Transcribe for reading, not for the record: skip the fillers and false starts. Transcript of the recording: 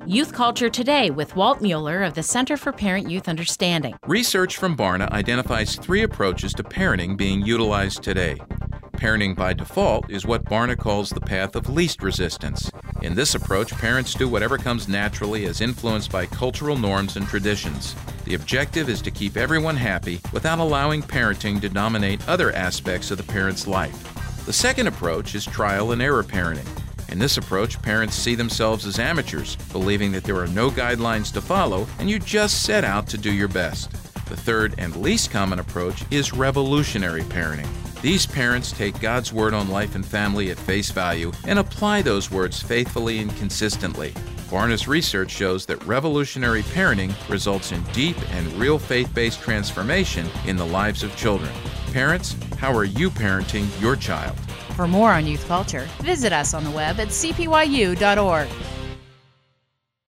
Youth Culture Today with Walt Mueller of the Center for Parent-Youth Understanding. Research from Barna identifies 3 approaches to parenting being utilized today. Parenting by default is what Barna calls the path of least resistance. In this approach, parents do whatever comes naturally as influenced by cultural norms and traditions. The objective is to keep everyone happy without allowing parenting to dominate other aspects of the parent's life. The second approach is trial and error parenting. In this approach, parents see themselves as amateurs, believing that there are no guidelines to follow and you just set out to do your best. The third and least common approach is revolutionary parenting. These parents take God's word on life and family at face value and apply those words faithfully and consistently. Barna's research shows that revolutionary parenting results in deep and real faith-based transformation in the lives of children. Parents, how are you parenting your child? For more on youth culture, visit us on the web at cpyu.org.